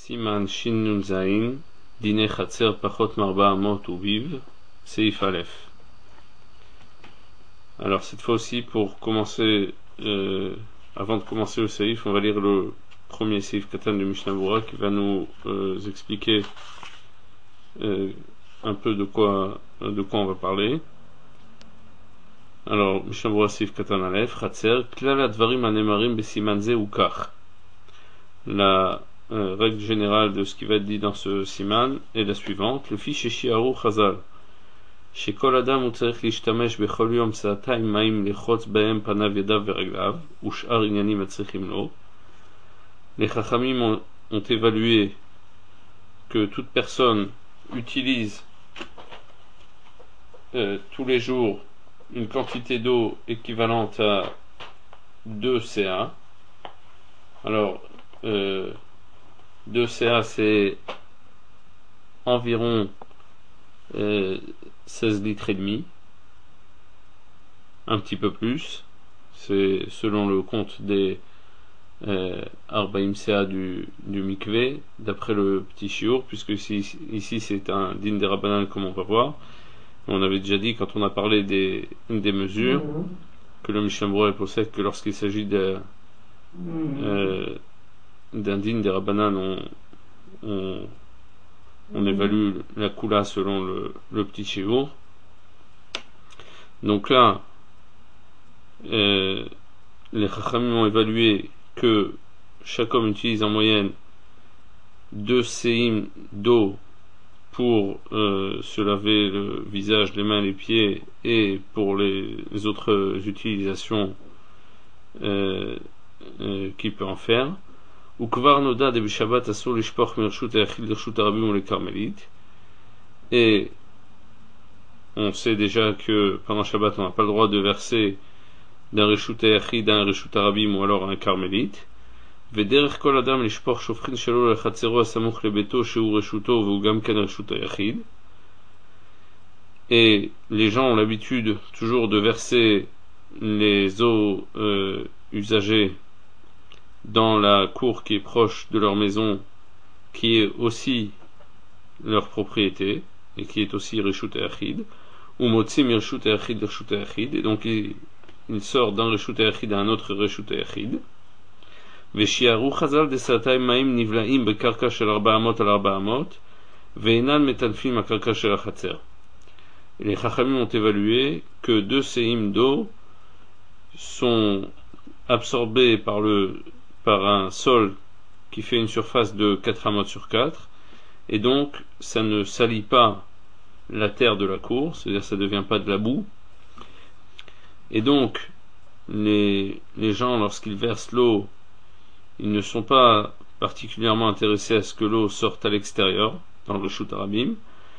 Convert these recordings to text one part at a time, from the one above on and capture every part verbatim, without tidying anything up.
Siman Shin Nun Zain, Dine Chatzer Pachot Marba Amot Uviv, Seif Aleph. Alors cette fois aussi, pour commencer, euh, avant de commencer le Seif, on va lire le premier Seif Katan de Mishnah Berurah qui va nous euh, expliquer euh, un peu de quoi, de quoi on va parler. Alors, Mishnah Berurah Seif Katan Aleph, Chatzer, Klal Advarim Anemarim Besiman Ze Ukach. La euh, règle générale de ce qui va être dit dans ce siman est la suivante: le fiche Shiaru Chazal. Chez Kol Adam הוא צריך להשתמש בכל יום שעתיים מים לחוץ בהם פניו ידיו ורגליו ושאר עניינים מצריכים לו. Les Chachamim ont, ont évalué que toute personne utilise euh, tous les jours une quantité d'eau équivalente à deux C A. Alors euh, deux C A c'est environ euh, seize litres et demi, un petit peu plus, c'est selon le compte des euh, Arbaim C A du, du mikvé, d'après le petit chiour, puisque ici, ici c'est un din des Rabbanan comme on va voir. On avait déjà dit quand on a parlé des, des mesures mmh. que le Mishnah Berurah possède que lorsqu'il s'agit de, mmh. euh, d'un din des Rabbanan, on, on on évalue la koula selon le, le petit chiour. Donc là, euh, les Chachamim ont évalué que chaque homme utilise en moyenne deux séim d'eau pour euh, se laver le visage, les mains, les pieds, et pour les, les autres utilisations euh, euh, qu'il peut en faire. וכבר נודע דבשבת אסור לשפוך מרשות היחיד לרשות הרבים ולכרמלית. Et on sait déjà que pendant Shabbat on n'a pas le droit de verser d'un reshut היחיד à un reshut הרבים ou alors à un carmélite. ודרך כל אדם לשפוך שופכין שלו לחצרו הסמוך לביתו שהוא רשותו והוא גם כן רשות היחיד. Et les gens ont l'habitude toujours de verser les eaux euh, usagées dans la cour qui est proche de leur maison, qui est aussi leur propriété et qui est aussi reshut hayachid, ou motzi mi reshut hayachid reshut hayachid, et donc il, il sort d'un reshut hayachid à un autre reshut hayachid. Veshiaru chazal de satayim maim nivlaim bekarka shel arba amot al arba amot veinan metanfim a karka shel achatzer. Les chachamim ont évalué que deux séim d'eau sont absorbés par le par un sol qui fait une surface de quatre amot sur quatre, et donc ça ne salit pas la terre de la cour, c'est-à-dire ça ne devient pas de la boue, et donc les, les gens lorsqu'ils versent l'eau, ils ne sont pas particulièrement intéressés à ce que l'eau sorte à l'extérieur dans le reshut harabim,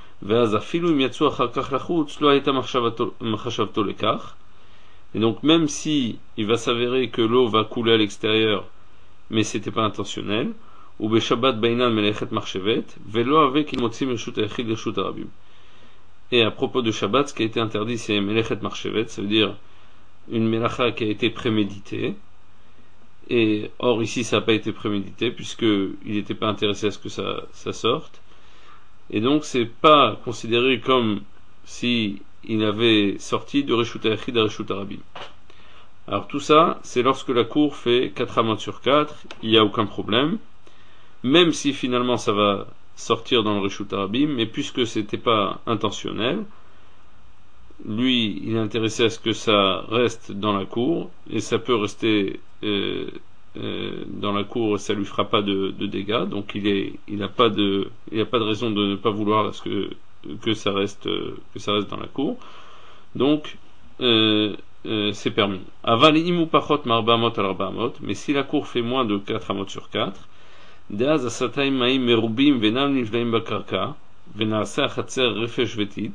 et donc même si il va s'avérer que l'eau va couler à l'extérieur mais c'était pas intentionnel, ou beshabbat bainan melechet marchevet velo avec il motzi mirshut hayachid lirshut harabim. Et à propos de Shabbat, ce qui a été interdit c'est melechet marchevet, ça veut dire une melacha qui a été préméditée, et or ici ça n'a pas été prémédité puisque il n'était pas intéressé à ce que ça, ça sorte, et donc c'est pas considéré comme si il avait sorti de reshut hayachid à reshut harabim. Alors tout ça, c'est lorsque la cour fait quatre amot sur quatre, il n'y a aucun problème, même si finalement ça va sortir dans le reshut harabim, mais puisque c'était pas intentionnel, lui il est intéressé à ce que ça reste dans la cour, et ça peut rester euh, euh, dans la cour, ça lui fera pas de, de dégâts, donc il est, il n'a pas de, il a pas de raison de ne pas vouloir à ce que que ça reste, que ça reste dans la cour, donc euh, Euh, c'est permis. Aval imu pachot marba amot al arba amot, mais si la cour fait moins de quatre amot sur quatre, deaz asatayim maim merubim venam nivlaim bakarka, venaasa chatzer refesh vetit.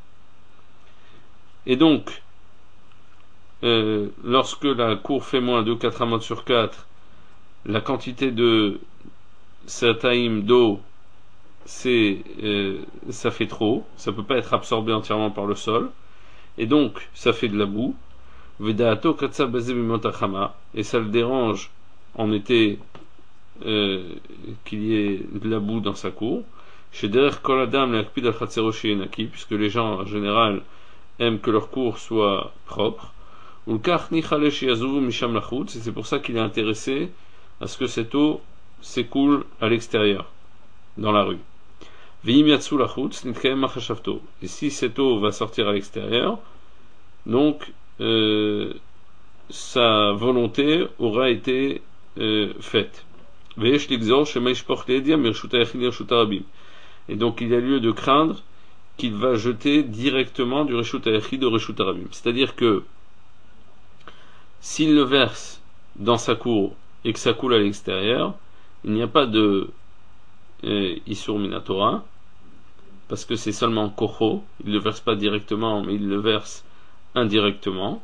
Et donc, euh, lorsque la cour fait moins de quatre amot sur quatre, la quantité de sataim d'eau, c'est, euh, ça fait trop, ça peut pas être absorbé entièrement par le sol, et donc ça fait de la boue. Et ça le dérange en été euh, qu'il y ait de la boue dans sa cour. Chez Derech Kol Adam Leakpid al Chatzero Sheinaki, puisque les gens en général aiment que leur cour soit propre. Et c'est pour ça qu'il est intéressé à ce que cette eau s'écoule à l'extérieur, dans la rue. Et si cette eau va sortir à l'extérieur, donc euh, sa volonté aura été euh, faite. Et donc il y a lieu de craindre qu'il va jeter directement du Reshut HaYachid au Reshut HaRabim. C'est-à-dire que s'il le verse dans sa cour et que ça coule à l'extérieur, il n'y a pas de euh, Isur Minatora, parce que c'est seulement Kocho, il ne le verse pas directement, mais il le verse indirectement.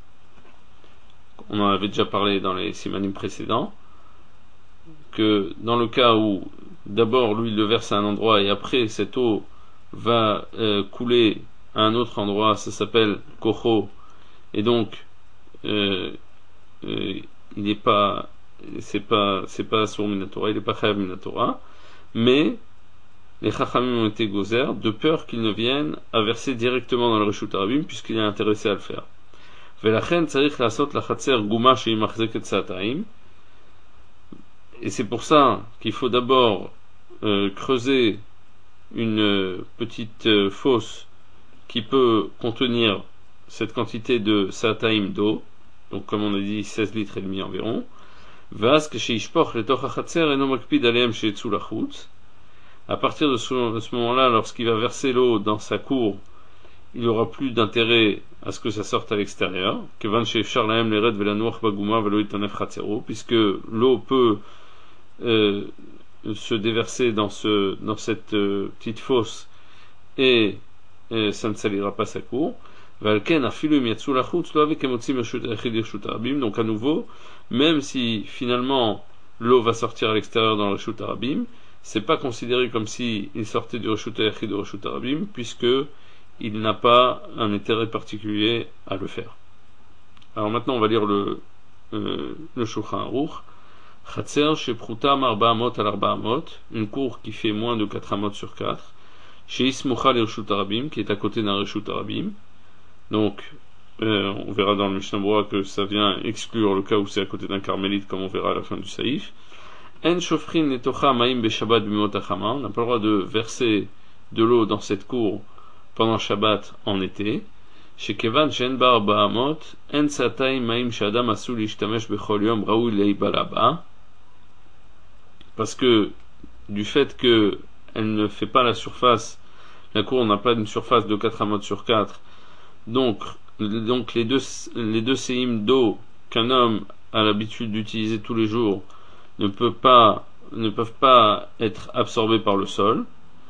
On en avait déjà parlé dans les simanim précédents, que dans le cas où d'abord lui il le verse à un endroit et après cette eau va euh, couler à un autre endroit, ça s'appelle Kocho, et donc euh, euh, il n'est pas c'est pas c'est pas sur Minatora, il n'est pas Chayav Minatora, mais les Chachamim ont été gozer de peur qu'il ne vienne à verser directement dans le Reshut HaRabim puisqu'il est intéressé à le faire. Velachen tzarich lasot lachatzer guma shehi machzeket sa'ataim. Et c'est pour ça qu'il faut d'abord euh, creuser une euh, petite euh, fosse qui peut contenir cette quantité de sa'ataim d'eau, donc comme on a dit seize litres et demi environ. Vaz keshishpoch letoch hachatzer eno makpid aleim sheetzu lachutz. À partir de ce, de ce moment-là, lorsqu'il va verser l'eau dans sa cour, il n'aura plus d'intérêt à ce que ça sorte à l'extérieur, puisque l'eau peut euh, se déverser dans, ce, dans cette euh, petite fosse et euh, ça ne salira pas sa cour. Donc à nouveau, même si finalement l'eau va sortir à l'extérieur dans le Reshut HaRabim, c'est pas considéré comme si il sortait du Reshut HaYachid au Reshut HaRabim, puisque il n'a pas un intérêt particulier à le faire. Alors maintenant on va lire le euh, le Shulchan Aruch. Chatzer chez Prutam arba amot al arba amot, une cour qui fait moins de quatre amot sur quatre. Chez Ismucha le Reshut HaRabim, qui est à côté d'un Reshut HaRabim. Donc euh, on verra dans le Mishnah Berurah que ça vient exclure le cas où c'est à côté d'un carmélite, comme on verra à la fin du Saïf. En shofrin netocha maim be Shabbat bimot hachama, on n'a pas le droit de verser de l'eau dans cette cour pendant Shabbat en été. Chez Kevan shen bar ba'amot en satay maim shadam asul ishtamesh bechol yom raoui leibalaba, parce que du fait que elle ne fait pas la surface, la cour n'a pas une surface de quatre amot sur quatre, donc donc les deux les deux séim d'eau qu'un homme a l'habitude d'utiliser tous les jours ne peut pas ne peuvent pas être absorbés par le sol.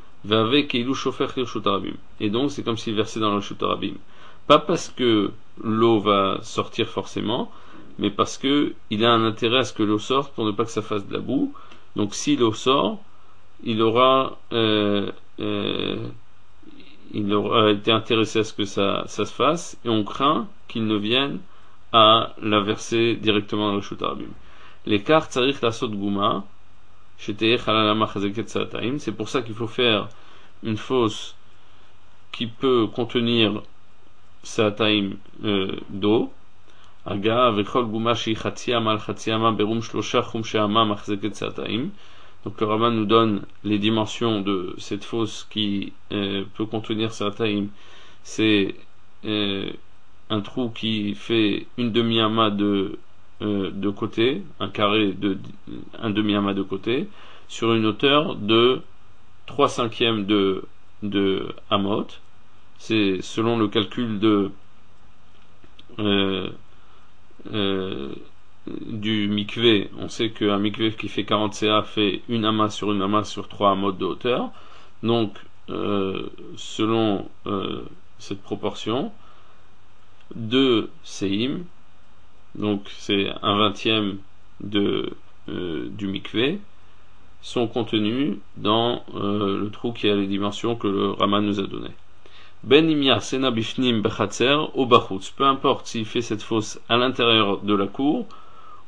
Et donc c'est comme s'il versait dans le Reshut HaRabim. Pas parce que l'eau va sortir forcément, mais parce que il a un intérêt à ce que l'eau sorte pour ne pas que ça fasse de la boue. Donc si l'eau sort, il aura euh, euh, il aura été intéressé à ce que ça, ça se fasse, et on craint qu'il ne vienne à la verser directement dans le Reshut HaRabim. L'écart tzarich lasot guma. C'est pour ça qu'il faut faire une fosse qui peut contenir sa'ataim euh, d'eau. Aga vechol guma shi chatziyama al chatziyama berum shlosha chumsheama machzeket sa'ataim. Donc le rabbin nous donne les dimensions de cette fosse qui euh, peut contenir sa'ataim. C'est euh, un trou qui fait une demi-ama de Euh, de côté, un carré de un demi-amas de côté, sur une hauteur de trois cinquièmes de, de amot. C'est selon le calcul de euh, euh, du mikvé. On sait qu'un mikvé qui fait quarante C A fait une amas sur une amas sur trois amot de hauteur. Donc euh, selon euh, cette proportion, deux séim, donc c'est un vingtième de, euh, du mikvé, sont contenus dans euh, le trou qui a les dimensions que le Rama nous a données. Ben imya sena bifnim bechatzer ou bachutz, peu importe s'il fait cette fosse à l'intérieur de la cour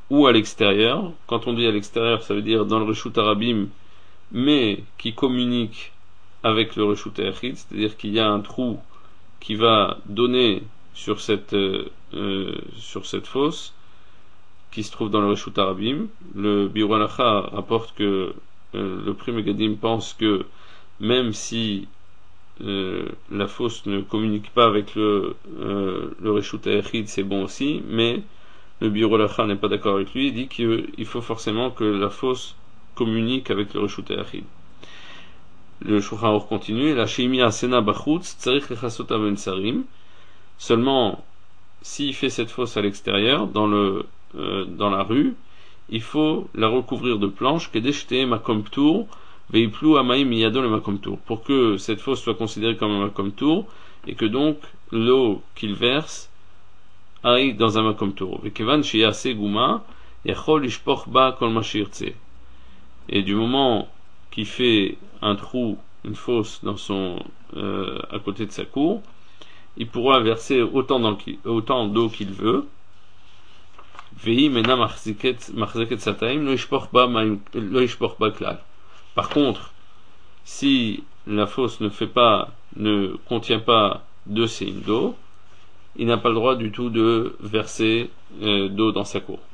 ou à l'extérieur. Quand on dit à l'extérieur, ça veut dire dans le Reshut Arabim, mais qui communique avec le Reshut Yachid, c'est-à-dire qu'il y a un trou qui va donner sur cette euh, euh, sur cette fosse qui se trouve dans le Reshut Arabim. Le Biur Halacha rapporte que euh, le Pri Megadim pense que même si euh, la fosse ne communique pas avec le euh, le Reshut Yachid, c'est bon aussi, mais le Biur Halacha n'est pas d'accord avec lui, il dit qu'il faut forcément que la fosse communique avec le Reshut Yachid. Le Shulchan Aruch continue, la Sheimi Asena Bachutz Tzarich Lechasot Ben Sarim. Seulement, s'il fait cette fosse à l'extérieur, dans le euh, dans la rue, il faut la recouvrir de planches, Kedeshte Makom Ptur, Veiplu Amaim Miyado le Makom Ptur, pour que cette fosse soit considérée comme un Makom Ptur, et que donc l'eau qu'il verse aille dans un Makom Ptur. Vekevan Sheyase Guma, Yachol Ishpoch Ba Kol Ma Shirtze. Et du moment qu'il fait un trou, une fosse dans son euh, à côté de sa cour, il pourra verser autant, dans, autant d'eau qu'il veut. Par contre, si la fosse ne fait pas, ne contient pas deux séines d'eau, il n'a pas le droit du tout de verser euh, d'eau dans sa cour.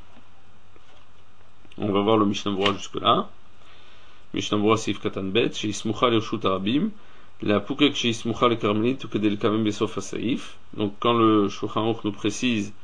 On va voir le Mishnah Berurah jusque là. Mishnah Berurah Sif Katan Bet, chez Ismucha le Reshut Arabim, la Pukek chez Ismucha le Karmelit ou Kedel Kamem Besof Saif. Donc quand le Shulchan Aruch nous précise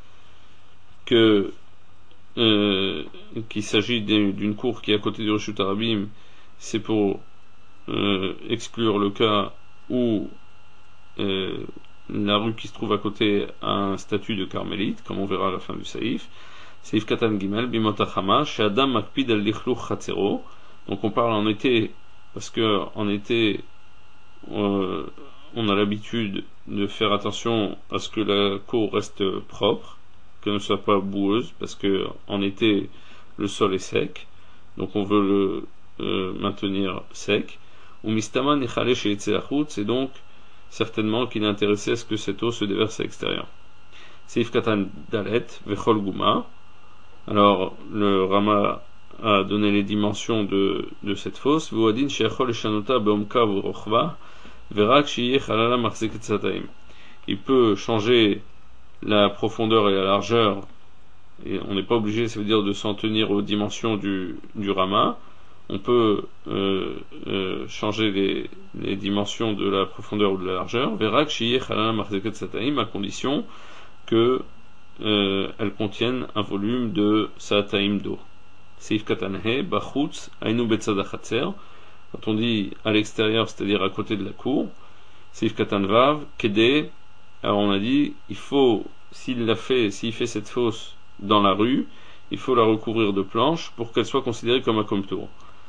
que euh, qu'il s'agit d'une cour qui est à côté du Reshut Arabim, c'est pour euh, exclure le cas où euh, la rue qui se trouve à côté a un statut de carmélite, comme on verra à la fin du Saif. Saif Katan Gimel Bimotachama chez Adam Makpid al Lichluch Chatzero. Donc on parle en été parce que en été euh, on a l'habitude de faire attention à ce que la cour reste propre, qu'elle ne soit pas boueuse, parce que en été le sol est sec, donc on veut le euh, maintenir sec. Ou mistaman nichale chez Etzeachut, c'est donc certainement qu'il est intéressé à ce que cette eau se déverse à l'extérieur. Seif Katan Dalet Vechol Guma. Alors le Rama a donné les dimensions de, de cette fosse. Vuadin Shechol Shanota Beomka Vurochva Verak Shiyech Alala Marseket Sataim. Il peut changer la profondeur et la largeur, et on n'est pas obligé, ça veut dire, de s'en tenir aux dimensions du, du Rama. On peut euh, euh, changer les, les dimensions de la profondeur ou de la largeur. Verak Shiyech Alala Marseket Sataim, à condition que euh, elles contiennent un volume de Sataim d'eau. Seif Katanhe, Bachutz, Ainu Betzad Chatzer. Quand on dit à l'extérieur, c'est-à-dire à côté de la cour, Seif Katanvav, Kede. Alors on a dit, il faut, s'il l'a fait, s'il fait cette fosse dans la rue, il faut la recouvrir de planches pour qu'elle soit considérée comme un komtour.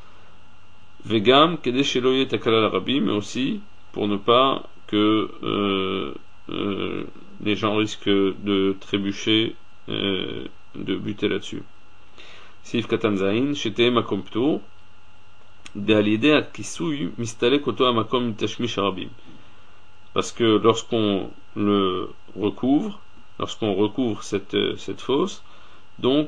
Vegam, Kede Sheloye Takala l'Arabi, mais aussi pour ne pas que euh, euh, les gens risquent de trébucher, euh, de buter là-dessus. Sif Katanzain, Shete Makom Ptur, de Alide Akisui, Mistalek Oto Makom Tashmish Arabim. Parce que lorsqu'on le recouvre, lorsqu'on recouvre cette, cette fosse, donc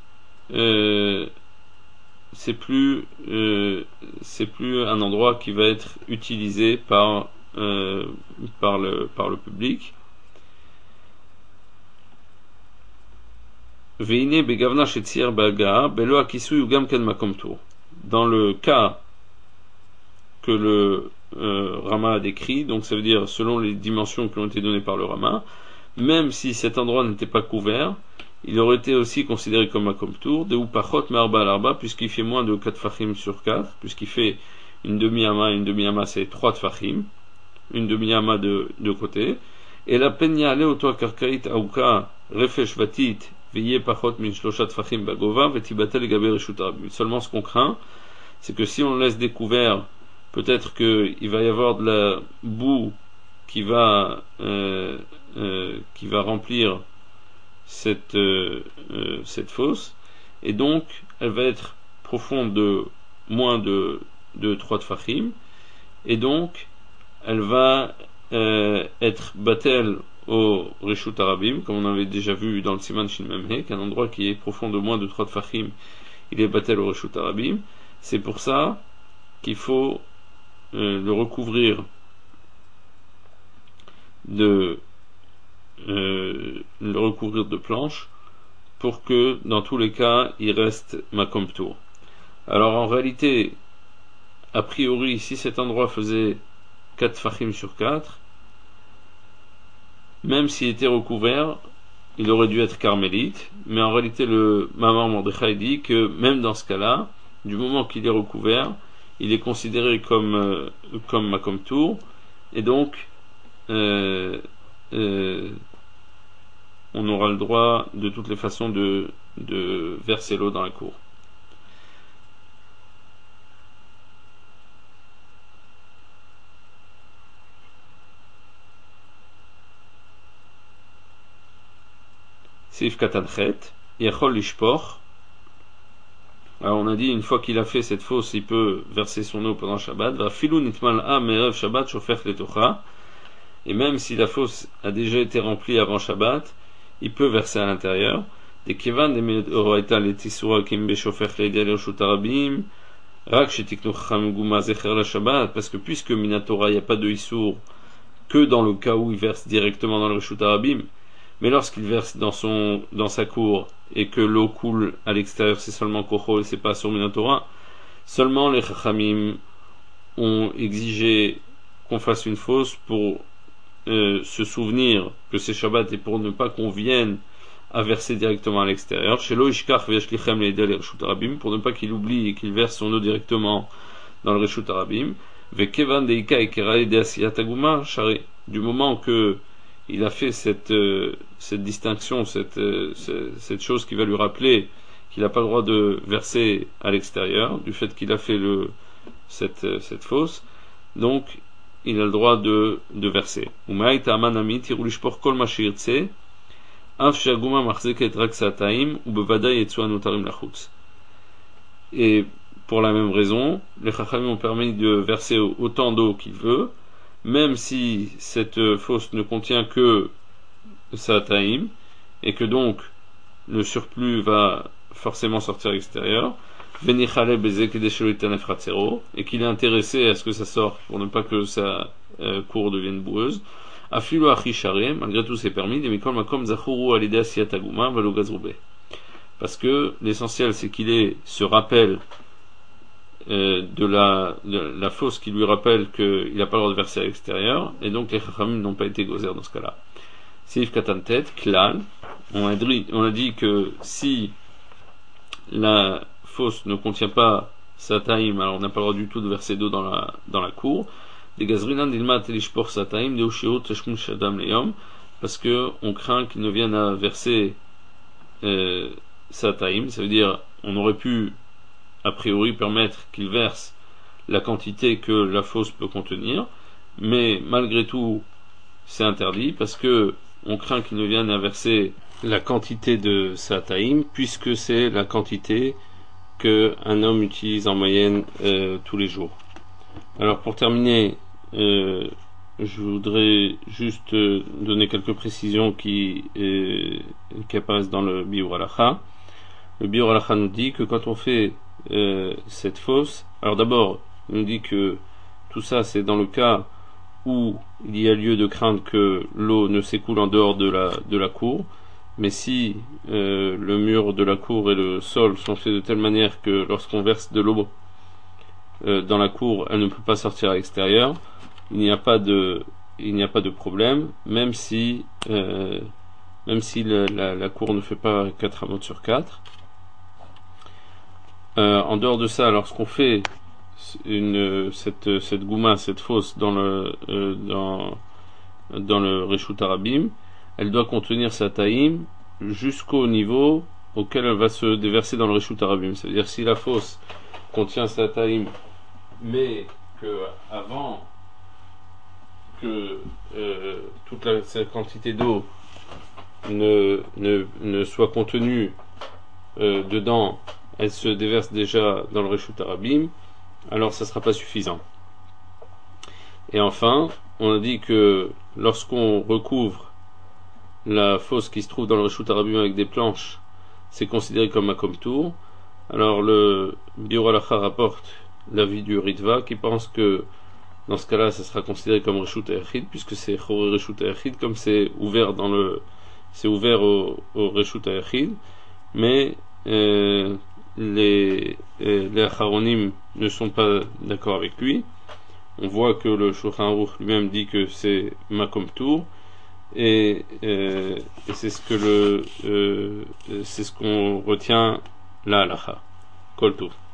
euh, c'est plus euh, c'est plus un endroit qui va être utilisé par euh, par le par le public. Veine begavna shetzir baga belo akisui ugam ken makom tour. Dans le cas que le euh, Rama a décrit, donc ça veut dire selon les dimensions qui ont été données par le Rama, même si cet endroit n'était pas couvert, il aurait été aussi considéré comme makom tour, de ou pachot marba l'arba, puisqu'il fait moins de quatre fachim sur quatre, puisqu'il fait une demi-ama, une demi-ama c'est trois fachim, une demi-ama de, de côté, et la penya ale auto karkait auka refesh vatit veillez pachot min shloshat fachim bagova vetibatel gaber reshut arabim. Seulement ce qu'on craint, c'est que si on le laisse découvert, peut-être qu'il va y avoir de la boue qui va euh, euh, qui va remplir cette euh, euh, cette fosse, et donc elle va être profonde de moins de de trois tfachim, et donc elle va euh, être batel au Reshut Arabim, comme on avait déjà vu dans le Siman Shin Memhe, qu'un endroit qui est profond de moins de trois tfachim, il est batel au Reshut Arabim. C'est pour ça qu'il faut euh, le recouvrir de euh, le recouvrir de planches pour que dans tous les cas il reste Makom Tour. Alors en réalité, a priori, si cet endroit faisait quatre fachim sur quatre, même s'il était recouvert, il aurait dû être carmélite, mais en réalité le Mamar Mordechai dit que même dans ce cas-là, du moment qu'il est recouvert, il est considéré comme euh, comme Makom Tour, et donc euh, euh, on aura le droit de toutes les façons de, de verser l'eau dans la cour. Sif Katanchet, Yachol Lishpoch. Alors on a dit, une fois qu'il a fait cette fosse, il peut verser son eau pendant Shabbat. Va filou nitmal ha merev Shabbat shofech letocha. Et même si la fosse a déjà été remplie avant Shabbat, il peut verser à l'intérieur. Des kevan de medoraita letisura kim beshofech leidia lershut arabim. Rak shetiknu chacham guma zecher la Shabbat. Parce que puisque minatora il n'y a pas de issour que dans le cas où il verse directement dans le reshut arabim. Mais lorsqu'il verse dans son dans sa cour et que l'eau coule à l'extérieur, c'est seulement kocho et c'est pas sur Minatora, seulement les chachamim ont exigé qu'on fasse une fosse pour euh, se souvenir que c'est Shabbat et pour ne pas qu'on vienne à verser directement à l'extérieur. Chez l'Oishkach v'yashlichem leidel reshut arabim, pour ne pas qu'il oublie et qu'il verse son eau directement dans le reshut arabim. Vekevan deika ekera ede asiyat aguma shari, du moment que il a fait cette, euh, cette distinction, cette, euh, cette chose qui va lui rappeler qu'il n'a pas le droit de verser à l'extérieur, du fait qu'il a fait le, cette, euh, cette fosse, donc il a le droit de, de verser. Et pour la même raison, les chachamim ont permis de verser autant d'eau qu'il veut, même si cette fosse ne contient que Sataim, et que donc le surplus va forcément sortir à l'extérieur, et qu'il est intéressé à ce que ça sorte pour ne pas que sa euh, cour devienne boueuse, malgré tout c'est permis, parce que l'essentiel c'est qu'il ait ce rappel Euh, de, la, de la fosse qui lui rappelle qu'il n'a pas le droit de verser à l'extérieur, et donc les chachamim n'ont pas été gozer dans ce cas-là. Sif Katantet, Klal, on a, dit, on a dit que si la fosse ne contient pas Sataim, alors on n'a pas le droit du tout de verser d'eau dans la, dans la cour. Des gazrinan dilmat elishpor Sataim, de ushiot teshmun shadam leyom, parce que on craint qu'il ne vienne à verser euh, Sataim, ça veut dire on aurait pu a priori permettre qu'il verse la quantité que la fosse peut contenir, mais malgré tout c'est interdit parce que on craint qu'il ne vienne à verser la quantité de Sataim, puisque c'est la quantité que un homme utilise en moyenne euh, tous les jours. Alors pour terminer, euh, je voudrais juste euh, donner quelques précisions qui, euh, qui apparaissent dans le Biur Halacha. Le Biur Halacha nous dit que quand on fait Euh, cette fosse, alors d'abord il nous dit que tout ça c'est dans le cas où il y a lieu de craindre que l'eau ne s'écoule en dehors de la, de la cour, mais si euh, le mur de la cour et le sol sont faits de telle manière que lorsqu'on verse de l'eau euh, dans la cour elle ne peut pas sortir à l'extérieur, il n'y a pas de il n'y a pas de problème, même si euh, même si la, la, la cour ne fait pas quatre amot sur quatre. Euh, en dehors de ça, lorsqu'on fait une, cette, cette gouma, cette fosse dans le, euh, dans, dans le Reshut Arabim, elle doit contenir sa taïm jusqu'au niveau auquel elle va se déverser dans le Reshut Arabim. C'est-à-dire si la fosse contient sa taïm, mais que avant que euh, toute la, cette quantité d'eau ne, ne, ne soit contenue euh, dedans, elle se déverse déjà dans le Reshut Arabim, alors ça ne sera pas suffisant. Et enfin, on a dit que lorsqu'on recouvre la fosse qui se trouve dans le Reshut Harabim avec des planches, c'est considéré comme Makom Tour. Alors le Biur Halacha rapporte l'avis du Ritva qui pense que dans ce cas-là, ça sera considéré comme Reshut Hayachid, puisque c'est Choré Reshut Hayachid, comme c'est ouvert dans le, c'est ouvert au, au Reshut Hayachid, mais euh, les euh, les Acharonim ne sont pas d'accord avec lui. On voit que le Shulchan Aruch lui-même dit que c'est Makom Tour, et, euh, et c'est ce que le, euh, c'est ce qu'on retient là, halacha. Kol Tov.